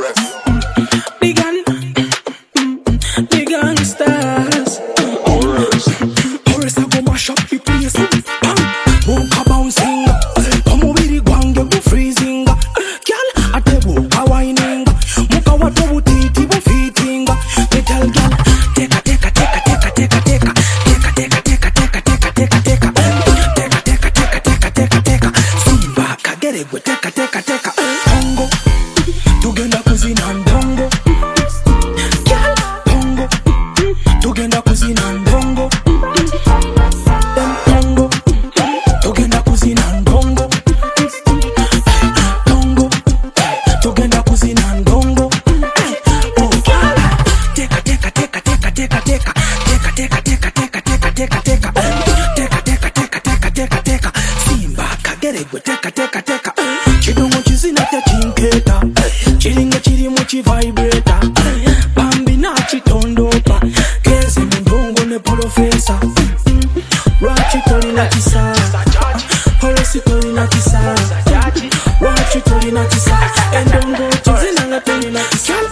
The gangsters. Horace I go mash up the place. Walk bouncing. Come over the guange go freezing. Girl, I tell you how whining. Muka watu butiti bu fitting. They tell girl, take a. Simba kagere go take. Pongo, tugenda kuzina ndongo. Girl, pongo, tugenda kuzina ndongo. Pongo, tugenda kuzina ndongo. Pongo, tugenda kuzina ndongo. Oh, girl, take. Simba kagere go take. Chidongo chizina te chinketa. Chiringa chiri muchi vibrator. Bambi na chitondopa. Kezi mundongo ne professor. Rachi tori na kisa. Horosi tori na kisa. Rachi tori na kisa. Endongo chizina na tori na kisa.